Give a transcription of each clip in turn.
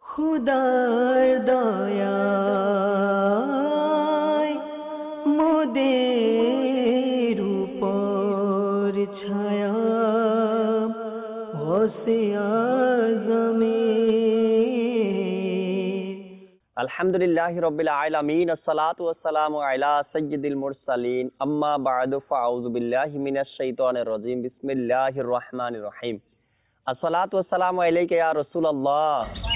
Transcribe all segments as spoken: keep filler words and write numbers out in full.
খুদার দয়ায় মোদের উপর ছায়া হোসে আজমে। আলহামদুলিল্লাহি রাব্বিল আলামিন, আসসালাতু ওয়াসসালামু আলা সাইয়্যিদিল মুরসালিন, আম্মা বা'দু, ফাআউযু বিল্লাহি মিনাশ শাইতানির রাজীম, বিসমিল্লাহির রহমানির রহিম। আসসালাতু ওয়াসসালামু আলাইকা ইয়া রাসূলুল্লাহ,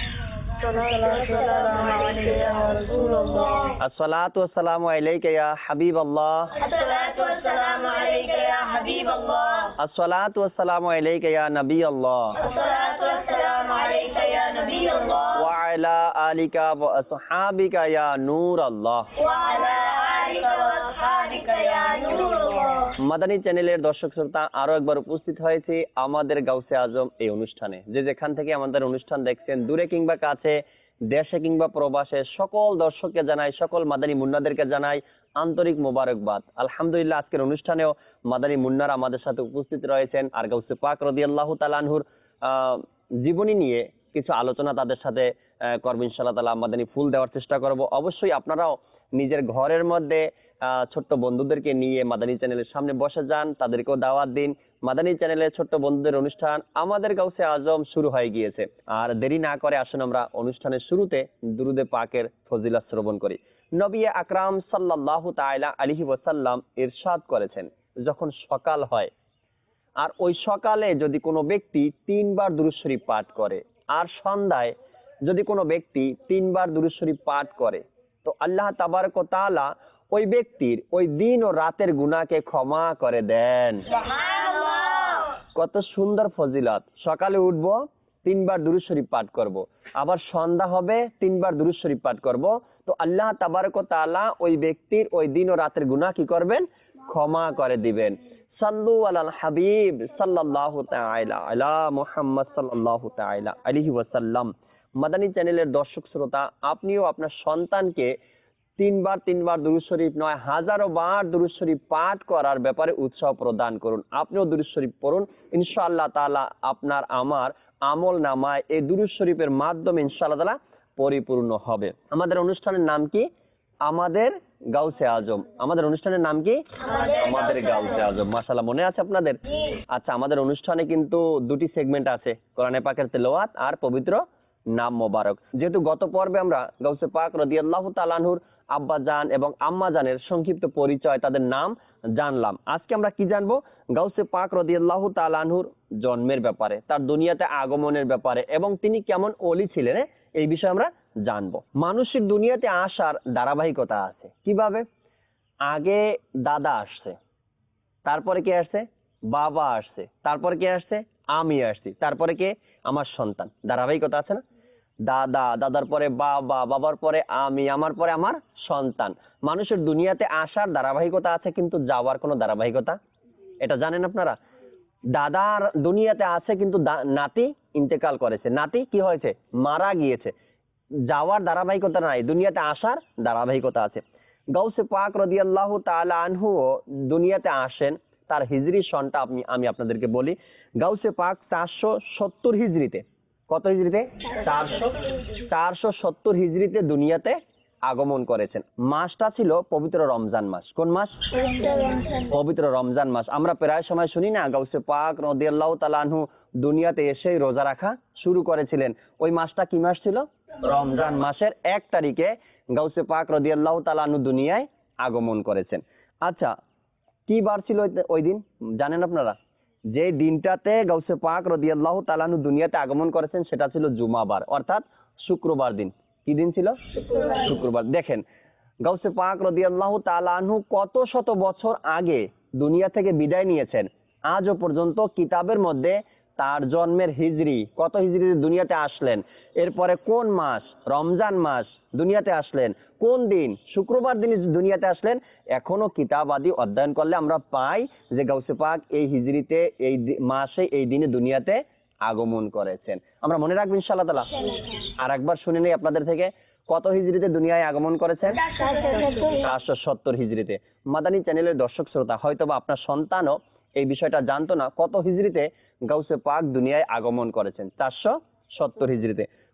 আসসালাতু ওয়াসসালামু আলাইকা ইয়া হাবিবাল্লাহ, আসসালাতু ওয়াসসালামু আলাইকা ইয়া নবিয়াল্লাহ, ওয়া আলা আলিকা ওয়া আসহাবিকা ইয়া নূরাল্লাহ। মাদানী চ্যানেলের দর্শক শ্রোতা, আরো একবার উপস্থিত হয়েছে আমাদের গাউসে আজম এই অনুষ্ঠানে। যে যেখান থেকে আমাদের অনুষ্ঠান দেখছেন, দূরে কিংবা কাছে, দেশে কিংবা প্রবাসে, সকল দর্শককে জানাই, সকল মাদানী মুন্নাদেরকে জানাই আন্তরিক মোবারকবাদ। আলহামদুলিল্লাহ, আজকের অনুষ্ঠানেও মাদানী মুন্নারা আমাদের সাথে উপস্থিত রয়েছেন। আর গাউসে পাক রাদিয়াল্লাহু তাআলা আনহুর আহ জীবনী নিয়ে কিছু আলোচনা তাদের সাথে করব ইনশাআল্লাহ তাআলা। মাদানী ফুল দেওয়ার চেষ্টা করব। অবশ্যই আপনারাও নিজের ঘরের মধ্যে ছোট্ট বন্ধুদেরকে নিয়ে মাদানী চ্যানেলের সামনে বসে যান, তাদেরকেও দাওয়াত দিন। মাদানী চ্যানেলের ছোট্ট বন্ধুদের অনুষ্ঠান আমাদের গাউসে আজম শুরু হয়ে গিয়েছে। আর দেরি না করে আসুন আমরা অনুষ্ঠানের শুরুতে দুরুদে পাকের ফজিলত শ্রবণ করি। নবী আকরাম সাল্লাল্লাহু তাআলা আলাইহি ওয়াসাল্লাম ইরশাদ করেছেন, যখন সকাল হয় আর ওই সকালে যদি কোনো ব্যক্তি তিনবার দুরূদ শরীফ পাঠ করে, আর সন্ধ্যায় যদি কোনো ব্যক্তি তিনবার দুরূদ শরীফ পাঠ করে, তো আল্লাহ তাবারক ওয়া তাআলা ওই ব্যক্তির ওই দিন ও রাতের গুনাহকে ক্ষমা করে দেন। কত সুন্দর ফজিলত! সকালে উঠবো, তিনবার দুরূদ শরীফ পাঠ করব, আবার সন্ধ্যা হবে তিনবার দুরূদ শরীফ পাঠ করব, তো আল্লাহ তাবারক ওয়া তাআলা ওই ব্যক্তির ওই দিন ও রাতের গুনাহ কি করবেন? ক্ষমা করে দিবেন। সাল্লু আলাল হাবিব সাল্লাল্লাহু তাআলা আলা মুহাম্মদ সাল্লাল্লাহু তাআলা আলাইহি ওয়াসাল্লাম। মাদানী চ্যানেলের দর্শক শ্রোতা, আপনিও আপনার সন্তানকে তিনবার তিনবার দুরূদ শরীফ নয়, হাজারো বার দুরূদ শরীফ পাঠ করার ব্যাপারে উৎসাহ প্রদান করুন। আপনিও দুরূদ শরীফ পড়ুন, ইনশাআল্লাহ তাআলা আপনার আমার আমল নামায় এই দুরূদ শরীফের মাধ্যমে ইনশাআল্লাহ তাআলা পরিপূর্ণ হবে। আমাদের অনুষ্ঠানের নাম কি? আমাদের গাউসে আজম। আমাদের অনুষ্ঠানের নাম কি? আমাদের গাউসে আজম। মাশাআল্লাহ, মনে আছে আপনাদের? আচ্ছা, আমাদের অনুষ্ঠানে কিন্তু দুটি সেগমেন্ট আছে, কোরআনে পাকের তেলাওয়াত আর পবিত্র নাম মোবারক। যেহেতু গত পর্বে আমরা গাউসে পাক রাদিয়াল্লাহু তাআলা আনহুর আব্বা জান এবং আম্মা জানের সংক্ষিপ্ত পরিচয়, তাদের নাম জানলাম। আজকে আমরা কি জানবো? গাউসে পাক রাদিয়াল্লাহু তাআলা আনহুর জন্মের ব্যাপারে, তার দুনিয়াতে আগমনের ব্যাপারে, এবং তিনি কেমন ওলি ছিলেন এই বিষয়ে আমরা জানবো। মানুষের দুনিয়াতে আসার ধারাবাহিকতা আছে। কিভাবে? আগে দাদা আসছে, তারপরে কে আসছে? বাবা আসছে, তারপরে কে আসছে? আমি আসছি, তারপরে কে? আমার সন্তান। ধারাবাহিকতা আছে না? দাদা, দাদার পরে বাবা, বাবার পরে আমি, আমার পরে আমার সন্তান। মানুষের দুনিয়াতে আসার ধারাবাহিকতা আছে, কিন্তু যাওয়ার কোনো ধারাবাহিকতা, এটা জানেন আপনারা? দাদার দুনিয়াতে আছে, কিন্তু নাতি ইন্তেকাল করেছে, নাতি কি হয়েছে? মারা গিয়েছে। যাওয়ার ধারাবাহিকতা নাই, দুনিয়াতে আসার ধারাবাহিকতা আছে। গাউসে পাক রাদিয়াল্লাহু তাআলা আনহু দুনিয়াতে আসেন, তার হিজরি সনটা আপনি আমি আপনাদেরকে বলি। গাউসে পাক চারশো সত্তর হিজরিতে, কত হিজরিতে? চারশো চারশো সত্তর হিজরিতে দুনিয়াতে আগমন করেছেন। মাসটা ছিল পবিত্র রমজান মাস। কোন মাস? পবিত্র রমজান মাস। আমরা প্রায় সময় শুনি না, গাউসে পাক রাদিয়াল্লাহু তাআলা আনহু দুনিয়াতে এসেই রোজা রাখা শুরু করেছিলেন। ওই মাসটা কি মাস ছিল? রমজান মাসের এক তারিখে গাউসে পাক রাদিয়াল্লাহু তাআলা আনহু দুনিয়ায় আগমন করেছেন। আচ্ছা, কি বার ছিল ওই দিন জানেন আপনারা? যে দিনটাতে গাউসে পাক রাদিয়াল্লাহু তাআলা আনহু দুনিয়াতে আগমন করেছেন সেটা ছিল জুমাবার, অর্থাৎ শুক্রবার দিন। কি দিন ছিল? শুক্রবার। দেখেন, গাউসে পাক রাদিয়াল্লাহু তাআলা আনহু কত শত বছর আগে দুনিয়া থেকে বিদায় নিয়েছেন, আজও পর্যন্ত কিতাবের মধ্যে তার জন্মের হিজরি, কত হিজরিতে দুনিয়াতে আসলেন, এরপরে কোন মাস, রমজান মাস দুনিয়াতে আসলেন, কোন দিন, শুক্রবার দিন দুনিয়াতে আসলেন, এখনো কিতাব আদি অধ্যয়ন করলে আমরা পাই যে গাউসে পাক এই হিজরিতে, এই মাসে, এই দিনে দুনিয়াতে আগমন করেছেন। আমরা মনে রাখবো ইনশাআল্লাহ তাআলা। আর একবার শুনে নেই আপনাদের থেকে, কত হিজরিতে দুনিয়ায় আগমন করেছেন? চারশো সত্তর হিজরিতে। মাদানী চ্যানেলের দর্শক শ্রোতা, হয়তো বা আপনার সন্তানও এই বিষয়টা জানতো না, কত হিজরিতে গাউসে পাক দুনিয়ায় আগমন করেছেন? চারশো সত্তর হিজরিতে।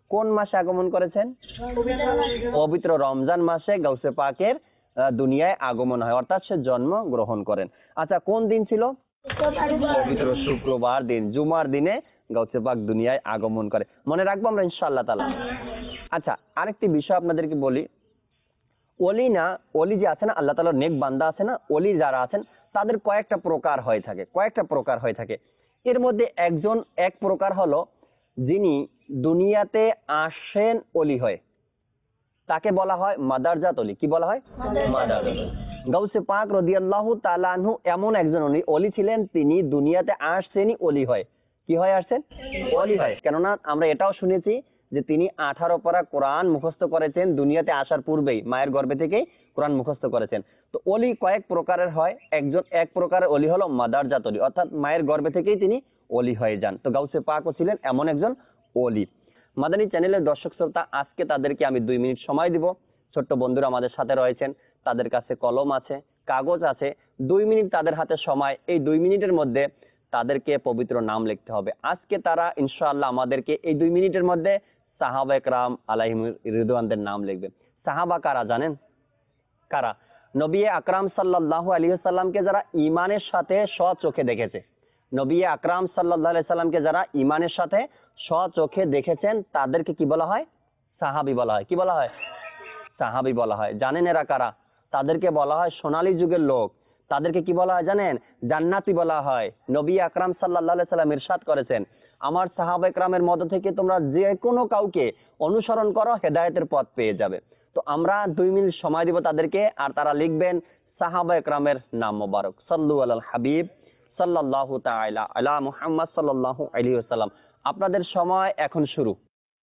কোন মাসে আগমন করেছেন? পবিত্র রমজান মাসে গাউসে পাকের আহ, দুনিয়ায় আগমন হয়, অর্থাৎ সে জন্ম গ্রহণ করেন। আচ্ছা, কোন দিন ছিল? পবিত্র শুক্রবার দিন, জুমার দিনে গাউসে পাক দুনিয়ায় আগমন করে। মনে রাখবো আমরা ইনশাআল্লাহ তাআলা। আচ্ছা, আরেকটি বিষয় আপনাদেরকে বলি, ওলি না, ওলি যে আছে না, আল্লাহ তাআলার নেক বান্দা আছে না, ওলি যারা আছেন তাদের কয়েকটা প্রকার হয়ে থাকে, কয়েকটা প্রকার হয়ে থাকে। এর মধ্যে একজন এক প্রকার হলো যিনি দুনিয়াতে আসেন ওলি হয়ে, তাকে বলা হয় মাদারজাত ওলি। কি বলা হয়? মাদারজাত ওলি। গাউসে পাক রাদিয়াল্লাহু তাআলা আনহু এমন একজন ওলি ওলি ছিলেন, তিনি দুনিয়াতে আসছেনই ওলি হয়। কি হয় আসছেন? ওলি হয়। কেননা আমরা এটাও শুনেছি যে তিনি আঠারো পারা কোরআন মুখস্থ করেছেন দুনিয়াতে আসার পূর্বেই, মায়ের গর্ভে থেকেই কোরআন মুখস্থ করেছেন। তো ওলি কয়েক প্রকারের হয়, একজন এক প্রকারের ওলি হলো মাদারজাত ওলি, অর্থাৎ মায়ের গর্ভে থেকেই তিনি ওলি হয়ে যান। তো গাউসে পাকও ছিলেন এমন একজন ওলি। মাদানী চ্যানেলের দর্শক শ্রোতা, আজকে তাদেরকে আমি দুই মিনিট সময় দিব। ছোট্ট বন্ধুরা আমাদের সাথে রয়েছেন, তাদের কাছে কলম আছে, কাগজ আছে, দুই মিনিট তাদের হাতে সময়। এই দুই মিনিটের মধ্যে তাদেরকে পবিত্র নাম লিখতে হবে। আজকে তারা ইনশাআল্লাহ আমাদেরকে এই দুই মিনিটের মধ্যে সাহাবা একরাম আলাইহিম রিদওয়ানদের নাম লিখবে। সাহাবা কারা জানেন? কারা? নবী আকরাম সাল্লাল্লাহু আলাইহি ওয়াসাল্লামকে যারা ঈমানের সাথে স্বচোখে দেখেছে, নবী আকরাম সাল্লাল্লাহু আলাইহি সাল্লামকে যারা ঈমানের সাথে স্বচোখে দেখেছেন তাদেরকে কি বলা হয়? সাহাবী বলা হয়। কি বলা হয়? সাহাবী বলা হয়। জানেন এরা কারা? তাদেরকে বলা হয় সোনালী যুগের লোক। তাদেরকে কি বলা হয় জানেন? জান্নাতি বলা হয়। নবী আকরাম সাল্লাল্লাহু আলাইহি সাল্লাম ইরশাদ করেছেন, আমার সাহাবা একরামের মধ্য থেকে তোমরা যে কোনো কাউকে অনুসরণ করো, হেদায়েতের পথ পেয়ে যাবে। তো আমরা দুই মিনিট সময় দিব তাদেরকে, আর তারা লিখবেন সাহাবা একরামের নাম মোবারক। সাল্লু আলাল হাবিব সাল্লাল্লাহু তাআলা আলা মুহাম্মদ সাল্লাল্লাহু আলাইহি ওয়াসাল্লাম। আপনাদের সময় এখন শুরু।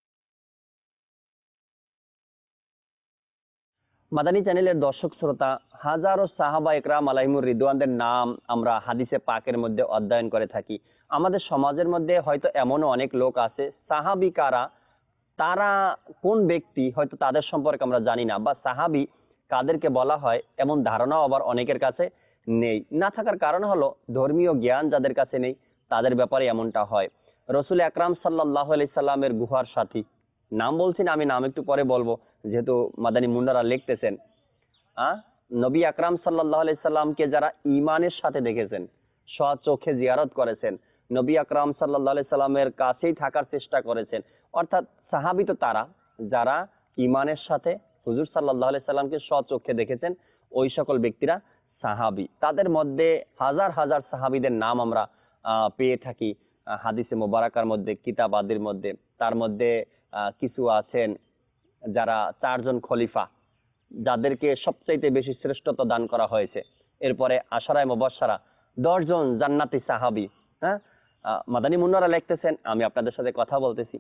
মাদানী চ্যানেলের দর্শক শ্রোতা, হাজারো সাহাবা একরাম আলাইহিমুর রিদওয়ানদের নাম আমরা হাদিসে পাকের মধ্যে অধ্যয়ন করে থাকি। আমাদের সমাজের মধ্যে হয়তো এমনও অনেক লোক আছে, সাহাবী কারা, তারা কোন ব্যক্তি হয়তো তাদের সম্পর্কে আমরা জানি না, বা সাহাবী কাদেরকে বলা হয় এমন ধারণাও আবার অনেকের কাছে নেই। না থাকার কারণ হলো ধর্মীয় জ্ঞান যাদের কাছে নেই, তাদের ব্যাপারে এমনটা হয়। রসুল আকরাম সাল্লাল্লাহু আলাইহি সাল্লামের গুহার সাথী, নাম বলছি না, আমি নাম একটু পরে বলবো যেহেতু মাদানী মুন্নারা লিখতেছেন। আহ নবী আকরাম সাল্লাল্লাহু আলাইহি সাল্লামকে যারা ঈমানের সাথে দেখেছেন, স্বচোখে জিয়ারত করেছেন, নবী আকরাম সাল্লাল্লাহু আলাইহি সাল্লামের কাছেই থাকার চেষ্টা করেছেন, অর্থাৎ সাহাবী তো তারা যারা ঈমানের সাথে হুজুর সাল্লাল্লাহু আলাইহি সাল্লামকে স্বচোখে দেখেছেন, ওই সকল ব্যক্তিরা সাহাবী। তাদের মধ্যে হাজার হাজার সাহাবীদের নাম আমরা আহ, পেয়ে থাকি আহ, হাদিসে মোবারকার মধ্যে, কিতাব আদির মধ্যে। তার মধ্যে আহ, কিছু আছেন যারা চারজন খলিফা, যাদেরকে সবচাইতে বেশি শ্রেষ্ঠত্ব দান করা হয়েছে। এরপরে আশারায়ে মুবাশশারা, দশজন জান্নাতি সাহাবী। হ্যাঁ, আহ, মাদানী মুন্নারা লিখতেছেন, আমি আপনাদের সাথে কথা বলতেছি।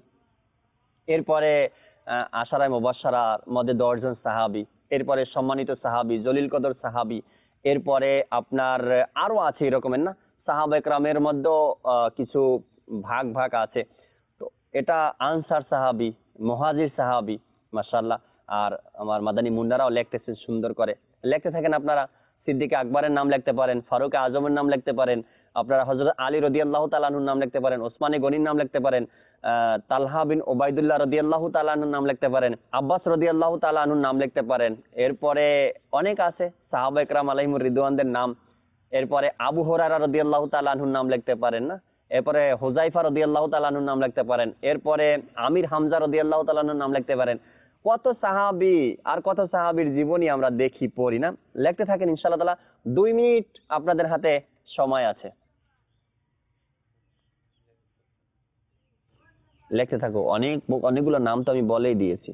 এরপরে আহ, আশারায়ে মুবাশশারার মধ্যে দশজন সাহাবী, এরপরে সম্মানিত সাহাবী, জলিল কদর সাহাবী, এরপরে আপনার আরো আছে এরকমের না, সাহাবা একরামের মধ্যেও আহ, কিছু ভাগ ভাগ আছে। তো এটা আনসার সাহাবী, মুহাজির সাহাবী, মাশাআল্লাহ। আর আমার মাদানী মুন্নারাও লিখতেছেন সুন্দর করে, লিখতে থাকেন আপনারা। সিদ্দিক আকবরের নাম লিখতে পারেন, ফারুক আজমের নাম লিখতে পারেন, আপনারা হযরত আলী রাদিয়াল্লাহু তাআলা আনহুর নাম লিখতে পারেন, ওসমানে গনির নাম লিখতে পারেন, আহ, তালহা বিন ওবাইদুল্লাহ রাদিয়াল্লাহু তাআলা আনহুর নাম লিখতে পারেন, আব্বাস রাদিয়াল্লাহু তাআলা আনহুর নাম লিখতে পারেন। এরপরে অনেক আছে সাহাবা একরাম আলাইহিমুর রিদওয়ানদের নাম। এরপরে আবু হুরায়রা রাদিয়াল্লাহু তাআলা আনহুর নাম লিখতে পারেন না, এরপরে হুযায়ফা রাদিয়াল্লাহু তাআলা আনহুর নাম লিখতে পারেন, এরপরে আমির হামজা রাদিয়াল্লাহু তাআলা আনহুর নাম লিখতে পারেন। কত সাহাবী আর কত সাহাবীর জীবনী আমরা দেখি, পড়ি না? লিখতে থাকেন ইনশাআল্লাহ তাআলা। দুই মিনিট আপনাদের হাতে সময় আছে, লিখতে থাকো। অনেক অনেকগুলো নাম তো আমি বলেই দিয়েছি।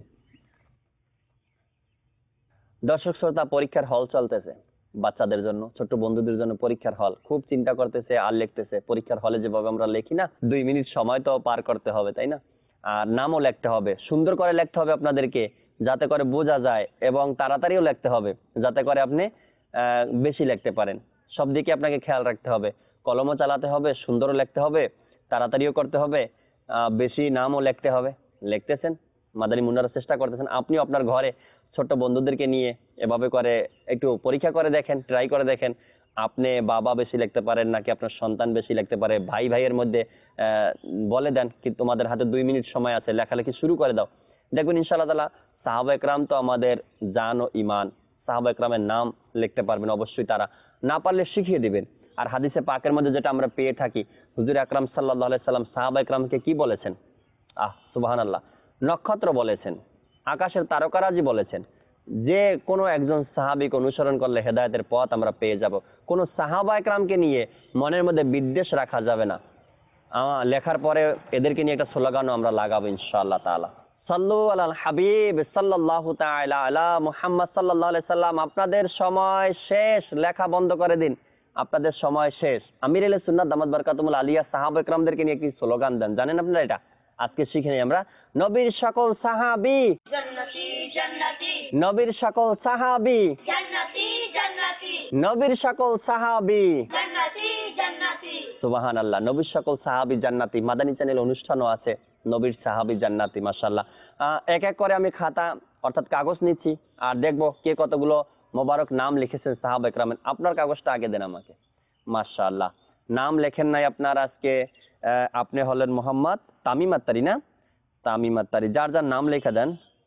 দর্শক শ্রোতা, পরীক্ষার হল চলতেছে বাচ্চাদের জন্য, ছোট বন্ধুদের জন্য পরীক্ষার হল। খুব চিন্তা করতেছে আর লিখতেছে, পরীক্ষার হলে যেভাবে আমরা লিখি না, দুই মিনিট সময় তো পার করতে হবে, তাই না? আর নামও লিখতে হবে, সুন্দর করে লিখতে হবে আপনাদেরকে, যাতে করে বোঝা যায়, এবং তাড়াতাড়িও লিখতে হবে যাতে করে আপনি আহ, বেশি লিখতে পারেন। সব দিকে আপনাকে খেয়াল রাখতে হবে, কলমও চালাতে হবে, সুন্দরও লিখতে হবে, তাড়াতাড়িও করতে হবে, আহ, বেশি নামও লিখতে হবে। লিখতেছেন, মাদানী মুন্নারা চেষ্টা করতেছেন। আপনিও আপনার ঘরে ছোট্ট বন্ধুদেরকে নিয়ে এভাবে করে একটু পরীক্ষা করে দেখেন, ট্রাই করে দেখেন। আপনি বাবা বেশি লিখতে পারেন নাকি আপনার সন্তান বেশি লিখতে পারে, ভাই ভাইয়ের মধ্যে আহ, বলে দেন কি তোমাদের হাতে দুই মিনিট সময় আছে, লেখালেখি শুরু করে দাও। দেখবেন ইনশাআল্লাহ তাআলা সাহাবা একরাম তো আমাদের জান ও ইমান, সাহাবা একরামের নাম লিখতে পারবেন অবশ্যই, তারা না পারলে শিখিয়ে দিবেন। আর হাদিসে পাকের মধ্যে যেটা আমরা পেয়ে থাকি, হুজুর আকরাম সাল্লাল্লাহু আলাইহি সাল্লাম সাহাবা একরামকে কি বলেছেন? আহ সুবহানাল্লাহ, নক্ষত্র বলেছেন, আকাশের তারকারাজি বলেছেন। যে কোনো একজন সাহাবীকে অনুসরণ করলে হেদায়েতের পথ আমরা পেয়ে যাব। কোন সাহাবা একরামকে নিয়ে মনের মধ্যে বিদ্বেষ রাখা যাবে না। আহ, লেখার পরে এদেরকে নিয়ে একটা স্লোগানও আমরা লাগাবো ইনশাআল্লাহ তাআলা। সাল্লু আলাল হাবিব সাল্লাল্লাহু তাআলা আলা মুহাম্মদ সাল্লাল্লাহু আলাইহি সাল্লাম। আপনাদের সময় শেষ, লেখা বন্ধ করে দিন, আপনাদের সময় শেষ। আমির আহলে সুন্নাত দামাত বারকাতুল আলিয়া সাহাবা একরামদেরকে নিয়ে কি স্লোগান দেন জানেন আপনারা? এটা আজকে শিখে নিই আমরা। নবীর সকল সাহাবী জান্নাতি জান্নাতি নবীর সকল সাহাবী জান্নাতি জান্নাতি নবীর সকল সাহাবী জান্নাতি জান্নাতি সুবহানাল্লাহ। নবীর সকল সাহাবী জান্নাতি। মাদানী চ্যানেল অনুষ্ঠানও আছে নবীর সাহাবী জান্নাতি, মাশাআল্লাহ। আহ, এক এক করে আমি খাতা অর্থাৎ কাগজ নিচ্ছি আর দেখবো কে কতগুলো মোবারক নাম লিখেছেন সাহাবা একরামের। আপনার কাগজটা আগে দেন আমাকে। মাশাআল্লাহ, নাম লেখেন নাই আপনার আজকে। আহ, আপনি হলেন মোহাম্মদ তামিম আত্তারি, না? তামিম আত্তারি, যার যার নাম লিখে দেন।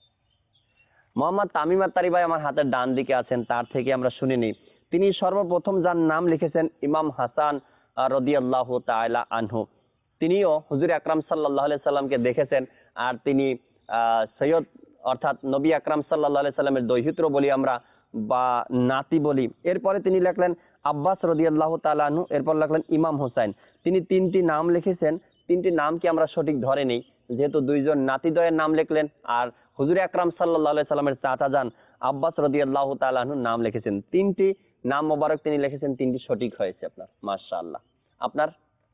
মোহাম্মদ তামিম আত্তারি ভাই আমার হাতের ডান দিকে আছেন, তার থেকে আমরা শুনে নিই। তিনি সর্বপ্রথম যার নাম লিখেছেন ইমাম হাসান আহ, রাদিয়াল্লাহু তাআলা আনহু। তিনিও হুজুর আকরাম সাল্লাল্লাহু আলাইহি সাল্লামকে দেখেছেন, আর তিনি আহ, সৈয়দ অর্থাৎ নবী আকরাম সাল্লাল্লাহু আলাইহি সাল্লামের দৌহিত্র বলি আমরা বা নাতি বলি। এরপরে তিনি লিখলেন আব্বাস রাদিয়াল্লাহু তাআলা আনহু, এরপর লিখলেন ইমাম হোসেন। তিনি তিনটি নাম লিখেছেন। তিনটি নাম কি আমরা সঠিক ধরে নেই, যেহেতু দুইজন নাতিদ্বয়ের নাম লিখলেন আর হুজুর আকরাম সাল্লাল্লাহু আলাইহি সাল্লামের চাচা যান আব্বাস রাদিয়াল্লাহু তাআলা আনহু নাম লিখেছেন। তিনটি নাম মোবারক তিনি লিখেছেন, তিনটি সঠিক হয়েছে আপনার, মাশাআল্লাহ। আপনার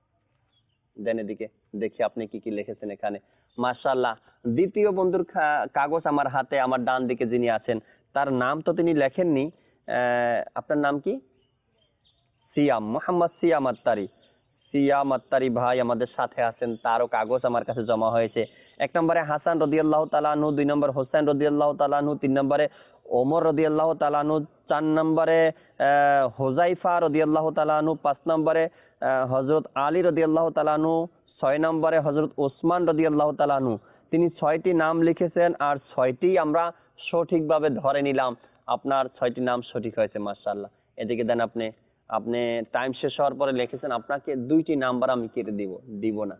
দেন এদিকে দেখি আপনি কি কি লিখেছেন এখানে, মাশাআল্লাহ। দ্বিতীয় বন্ধুর খা- কাগজ আমার হাতে, আমার ডান দিকে যিনি আছেন তার নাম তো তিনি লেখেননি। আহ, আপনার নাম কি? সিয়াম, মোহাম্মদ সিয়াম আত্তারি। সিয়াম আত্তারি ভাই আমাদের সাথে আছেন, তারও কাগজ আমার কাছে জমা হয়েছে। এক নম্বরে হাসান রাদিয়াল্লাহু তাআলা আনহু, দুই নম্বর হোসেন রাদিয়াল্লাহু তাআলা আনহু, তিন নম্বরে ওমর রাদিয়াল্লাহু তাআলা আনহু, চার নম্বরে আহ, হুযায়ফা রাদিয়াল্লাহু তাআলা আনহু, পাঁচ নম্বরে আহ, হযরত আলী রাদিয়াল্লাহু তাআলা আনহু, ছয় নম্বরে হযরত ওসমান রাদিয়াল্লাহু তাআলা আনহু। তিনি ছয়টি নাম লিখেছেন আর ছয়টি আমরা সঠিকভাবে ধরে নিলাম। আপনার ছয়টি নাম সঠিক হয়েছে, মাশাআল্লাহ। এদিকে দেন আপনি। আপনি টাইম শেষ হওয়ার পরে লিখেছেন আপনাকে দুইটি নাম্বার আমি কেটে দিব দিব না।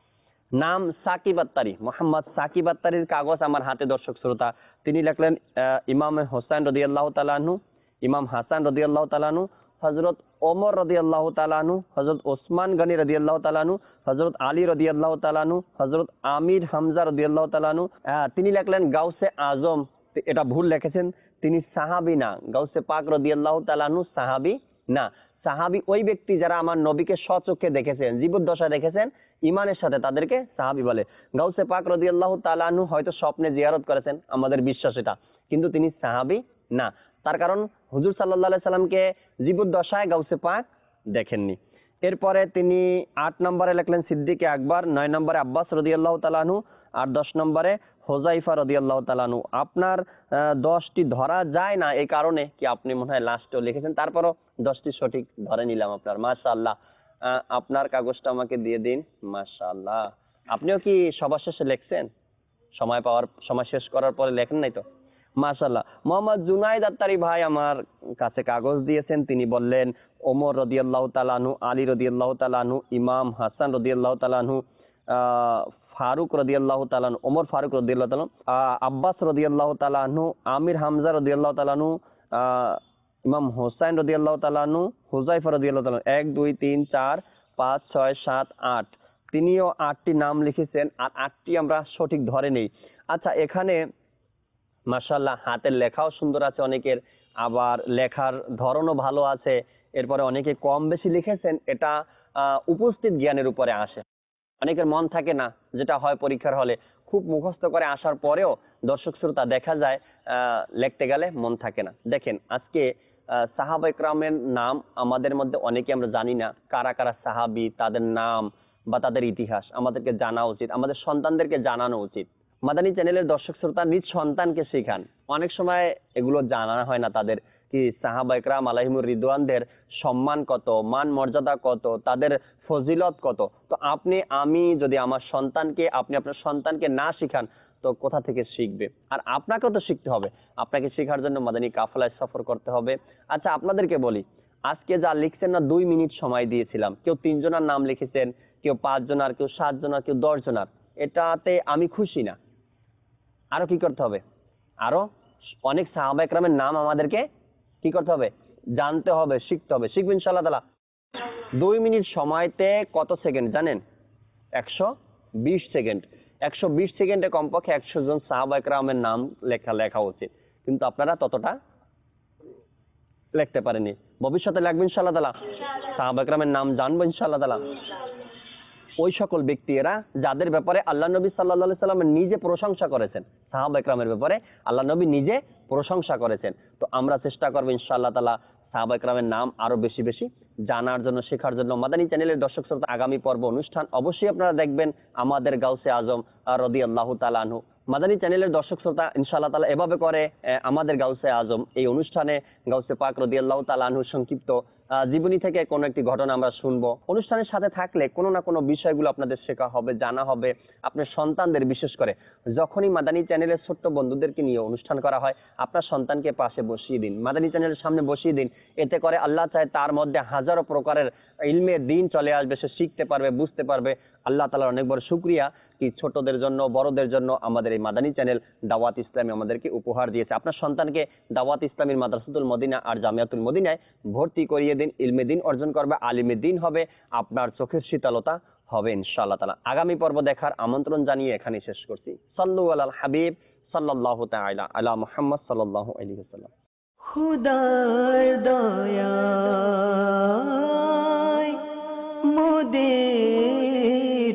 নাম সাকিব আত্তারি, মোহাম্মদ সাকিব আত্তারির কাগজ আমার হাতে দর্শক শ্রোতা। তিনি লিখলেন আহ, ইমাম হোসেন রাদিয়াল্লাহু তাআলা আনহু, ইমাম হাসান রাদিয়াল্লাহু তাআলা আনহু, হযরত ওমর রাদিয়াল্লাহু তাআলা আনহু, হযরত ওসমান গনি রাদিয়াল্লাহু তাআলা আনহু, হযরত আলী রাদিয়াল্লাহু তাআলা আনহু, হযরত আমির হামজা রাদিয়াল্লাহু তাআলা আনহু। আহ, তিনি লিখলেন গাউসে আজম, এটা ভুল লিখেছেন, তিনি সাহাবী না। গাউসে পাক রাদিয়াল্লাহু তাআলা আনহু সাহাবী না। সাহাবী ওই ব্যক্তি যারা আমার নবীকে স্বচক্ষে দেখেছেন, জীবদ্দশায় দেখেছেন, ইমানের সাথে, তাদেরকে সাহাবী বলে। গাউসে পাক রাদিয়াল্লাহু তাআলা আনহু হয়তো স্বপ্নে জিয়ারত করেছেন, আমাদের বিশ্বাস এটা, কিন্তু তিনি সাহাবী না। তার কারণ হুজুর সাল্লাল্লাহু আলাইহি সাল্লামকে জীবদ্দশায় গাউসে পাক দেখেননি। এরপরে তিনি আট নম্বরে লিখলেন সিদ্দিক আকবর, নয় নম্বরে আব্বাস রাদিয়াল্লাহু তাআলা আনহু, আর দশ নম্বরে হুযায়ফা রাদিয়াল্লাহু তাআলা আনহু। আপনার আহ, দশটি ধরা যায় না, এই কারণে কি আপনি মনে হয় লাস্টেও লিখেছেন, তারপরও দশটি সঠিক ধরে নিলাম আপনার, মাশাআল্লাহ। আহ, আপনার কাগজটা আমাকে দিয়ে দিন, মাশাআল্লাহ। আপনিও কি সবার শেষে লিখছেন? সময় পাওয়ার সময় শেষ করার পরে লেখেন নাই তো? মাশাআল্লাহ। মোহাম্মদ জুনাইদ আত্তারি ভাই আমার কাছে কাগজ দিয়েছেন। তিনি বললেন ওমর রাদিয়াল্লাহু তাআলা আনহু, আলী রাদিয়াল্লাহু তাআলা আনহু, ইমাম হাসান রাদিয়াল্লাহু তাআলা আনহু, আহ, ফারুক রাদিয়াল্লাহু তাআলা আনহু, ওমর ফারুক রাদিয়াল্লাহু তাআলা আনহু, আহ, আব্বাস রাদিয়াল্লাহু তাআলা আনহু, আমির হামজা রাদিয়াল্লাহু তাআলা আনহু, আহ, ইমাম হোসেন রাদিয়াল্লাহু তাআলা আনহু, হুযায়ফা রাদিয়াল্লাহু তাআলা আনহু। এক দুই তিন চার পাঁচ ছয় সাত আট, তিনিও আটটি নাম লিখেছেন আর আটটি আমরা সঠিক ধরে নেই। আচ্ছা, এখানে মাশাআল্লাহ হাতের লেখাও সুন্দর আছে অনেকের, আবার লেখার ধরনও ভালো আছে। এরপরে অনেকে কম বেশি লিখেছেন, এটা আহ, উপস্থিত জ্ঞানের উপরে আসে। অনেকের মন থাকে না, যেটা হয় পরীক্ষার হলে, খুব মুখস্থ করে আসার পরেও দর্শক শ্রোতা দেখা যায় আহ, লিখতে গেলে মন থাকে না। দেখেন আজকে আহ, সাহাবা ইকরামের নাম আমাদের মধ্যে অনেকে আমরা জানি না, কারা কারা সাহাবী, তাদের নাম বা তাদের ইতিহাস আমাদেরকে জানা উচিত, আমাদের সন্তানদেরকে জানানো উচিত। মাদানী চ্যানেলের দর্শক শ্রোতা নিজ সন্তানকে শেখান, অনেক সময় এগুলো জানা হয় না তাদের, কি সাহাবা ইকরাম আলাইহিমুর রিদওয়ানদের সম্মান কত, মান মর্যাদা কত, তাদের ফজিলত কত। তো আপনি আমি যদি আমার সন্তানকে, আপনি আপনার সন্তানকে না শিখান তো কোথা থেকে শিখবে? আর আপনাকেও তো শিখতে হবে। আপনাকে শেখার জন্য মাদানী কাফেলায় সফর করতে হবে। আচ্ছা আপনাদেরকে বলি, আজকে যা লিখছেন না, দুই মিনিট সময় দিয়েছিলাম, কেউ তিনজনের নাম লিখেছেন, কেউ পাঁচ জনার, কেউ সাত জনার, কেউ দশ জনার, এটাতে আমি খুশি না। আরো কি করতে হবে? আরো অনেক সাহাবা ইকরামের নাম আমাদেরকে কি করতে হবে? জানতে হবে, শিখতে হবে। শিখবেন ইনশাআল্লাহ তাআলা। দুই মিনিট সময়তে কত সেকেন্ড জানেন? একশো বিশ সেকেন্ড। একশো বিশ সেকেন্ডে কমপক্ষে একশো জন সাহাবা ইকরামের নাম লেখা লেখা উচিত, কিন্তু আপনারা ততটা লিখতে পারেনি। ভবিষ্যতে লিখবেন ইনশাআল্লাহ তাআলা। সাহাবা ইকরামের নাম জানবো ইনশাআল্লাহ তাআলা। ওই সকল ব্যক্তি এরা যাদের ব্যাপারে আল্লাহ নবী সাল্লাল্লাহু আলাইহি সাল্লাম নিজে প্রশংসা করেছেন। সাহাবা ইকরামের ব্যাপারে আল্লাহ নবী নিজে প্রশংসা করেছেন। তো আমরা চেষ্টা করবো ইনশাআল্লাহ তাআলা সাহাবা ইকরামের নাম আরো বেশি বেশি জানার জন্য, শেখার জন্য। মাদানী চ্যানেলের দর্শক শ্রোতা, আগামী পর্ব অনুষ্ঠান অবশ্যই আপনারা দেখবেন আমাদের গাউসে আজম রাদিয়াল্লাহু তাআলা আনহু। মাদানী চ্যানেলের দর্শক শ্রোতা ইনশাআল্লাহ তাআলা এভাবে করে আমাদের গাউসে আজম এই অনুষ্ঠানে গাউসে পাক রাদিয়াল্লাহু তাআলা আনহু সংক্ষিপ্ত জীবনী থেকে কোনো একটি ঘটনা আমরা শুনবো। অনুষ্ঠানের সাথে থাকলে কোনো না কোনো বিষয়গুলো আপনাদের শেখা হবে, জানা হবে। আপনার সন্তানদের, বিশেষ করে যখনই মাদানী চ্যানেলের ছোট্ট বন্ধুদেরকে নিয়ে অনুষ্ঠান করা হয়, আপনার সন্তানকে পাশে বসিয়ে দিন, মাদানী চ্যানেলের সামনে বসিয়ে দিন। এতে করে আল্লাহ চায় তার মধ্যে হাজারো প্রকারের ইলমে দ্বীন চলে আসবে, সে শিখতে পারবে, বুঝতে পারবে। আল্লাহ তাআলার অনেক বড় শুকরিয়া কি ছোটদের জন্য, বড়দের জন্য আমাদের এই মাদানী চ্যানেল দাওয়াত ইসলামী আমাদেরকে উপহার দিয়েছে। আপনার সন্তানকে দাওয়াত ইসলামীর মাদ্রাসাতুল মদিনা আর জামিয়াতুল মদিনায় ভর্তি করিয়ে দিন। ইলমে দ্বীন অর্জন করবে, আলিমে দ্বীন হবে, আপনার চোখের শীতলতা হবে ইনশাআল্লাহ তাআলা। আগামী পর্ব দেখার আমন্ত্রণ জানিয়ে এখানেই শেষ করছি। সাল্লু আলাল হাবিব সাল্লাল্লাহু তাআলা আলা মুহাম্মদ সাল্লাল্লাহু আলাইহি ওয়াসাল্লাম। খুদার দয়ায় মোদের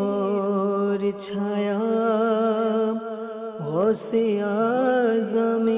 উপর ছায়া, গৌসে আজম